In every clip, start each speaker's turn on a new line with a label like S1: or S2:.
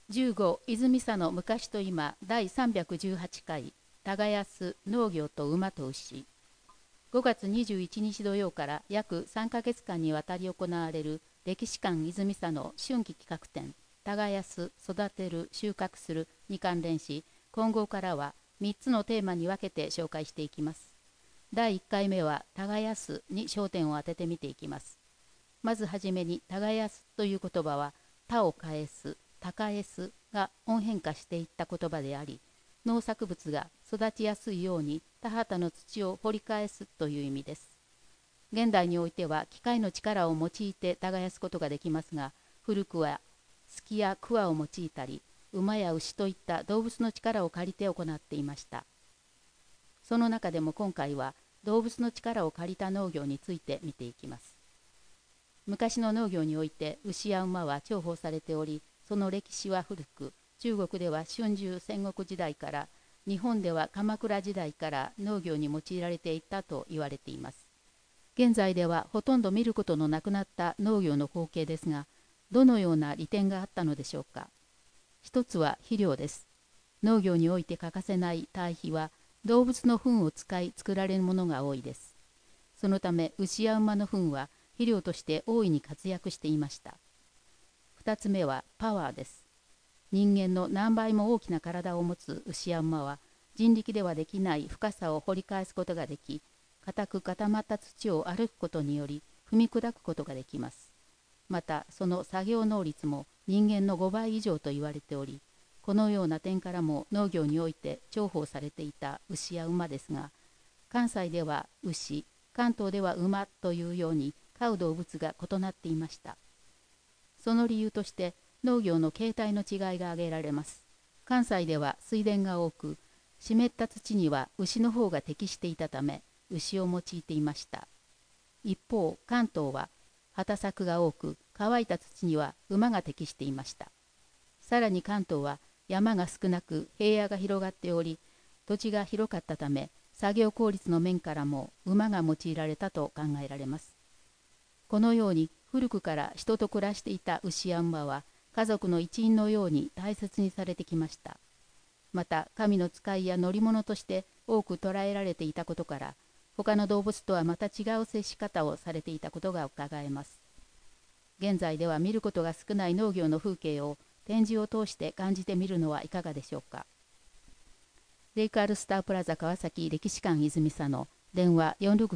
S1: 15泉佐野昔と今第318回耕す農業と馬と牛。5月21日土曜から約3ヶ月間にわたり行われる歴史館泉佐野春季企画展耕す育てる収穫するに関連し、今後からは3つのテーマに分けて紹介していきます。第1回目は耕すに焦点を当ててみていきます。まずはじめに耕すという言葉は田を返す耕すが音変化していった言葉であり、農作物が育ちやすいように田畑の土を掘り返すという意味です。現代においては機械の力を用いて耕すことができますが、古くはすきやくわを用いたり、馬や牛といった動物の力を借りて行っていました。その中でも今回は動物の力を借りた農業について見ていきます。昔の農業において牛や馬は重宝されており、その歴史は古く、中国では春秋戦国時代から、日本では鎌倉時代から農業に用いられていたと言われています。現在ではほとんど見ることのなくなった農業の光景ですが、どのような利点があったのでしょうか。一つは肥料です。農業において欠かせない堆肥は動物の糞を使い作られるものが多いです。そのため牛や馬の糞は肥料として大いに活躍していました。二つ目はパワーです。人間の何倍も大きな体を持つ牛や馬は人力ではできない深さを掘り返すことができ、固く固まった土を歩くことにより踏み砕くことができます。またその作業能率も人間の5倍以上と言われており、このような点からも農業において重宝されていた牛や馬ですが、関西では牛、関東では馬というように飼う動物が異なっていました。その理由として農業の形態の違いが挙げられます。関西では水田が多く、湿った土には牛の方が適していたため、牛を用いていました。一方、関東は畑作が多く、乾いた土には馬が適していました。さらに関東は山が少なく平野が広がっており、土地が広かったため、作業効率の面からも馬が用いられたと考えられます。このように古くから人と暮らしていた牛や馬は家族の一員のように大切にされてきました。また神の使いや乗り物として多く捉えられていたことから、他の動物とはまた違う接し方をされていたことが伺えます。現在では見ることが少ない農業の風景を展示を通して感じてみるのはいかがでしょうか。レイクアルスタープラザ川崎歴史館泉佐野、電話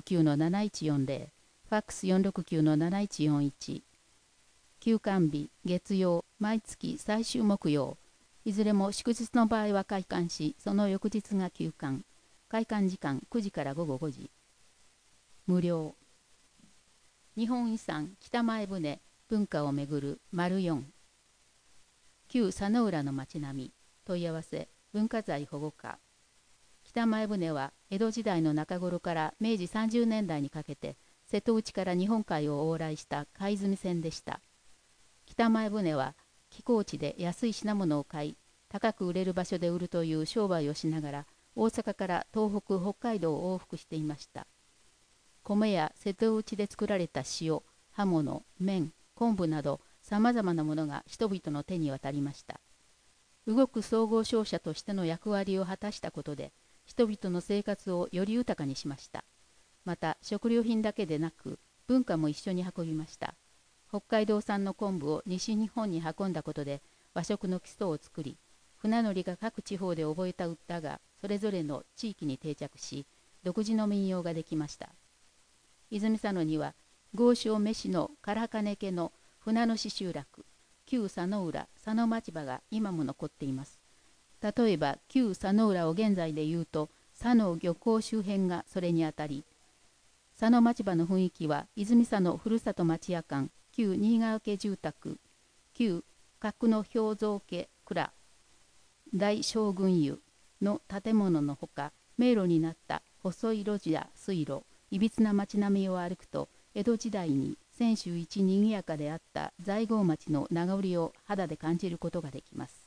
S1: 469-7140、ファックス 469-7141、休館日月曜、毎月最終木曜、いずれも祝日の場合は開館し、その翌日が休館。開館時間9時から午後5時。無料。日本遺産北前船文化をめぐる丸4。旧佐野浦の町並み。問い合わせ文化財保護課。北前船は江戸時代の中頃から明治30年代にかけて瀬戸内から日本海を往来した貝積船でした。北前船は寄港地で安い品物を買い、高く売れる場所で売るという商売をしながら大阪から東北北海道を往復していました。米や瀬戸内で作られた塩、刃物、麺、昆布などさまざまなものが人々の手に渡りました。動く総合商社としての役割を果たしたことで人々の生活をより豊かにしました。また食料品だけでなく文化も一緒に運びました。北海道産の昆布を西日本に運んだことで和食の基礎を作り、船乗りが各地方で覚えた歌がそれぞれの地域に定着し、独自の民謡ができました。泉佐野には豪商飯の唐金家の船主集落、旧佐野浦、佐野町場が今も残っています。例えば旧佐野浦を現在で言うと、佐野漁港周辺がそれにあたり、佐野町場の雰囲気は泉佐野ふるさと町屋館、旧新川家住宅、旧角野氷蔵家蔵、大将軍湯の建物のほか、迷路になった細い路地や水路、いびつな町並みを歩くと、江戸時代に泉州一にぎやかであった在郷町の名残を肌で感じることができます。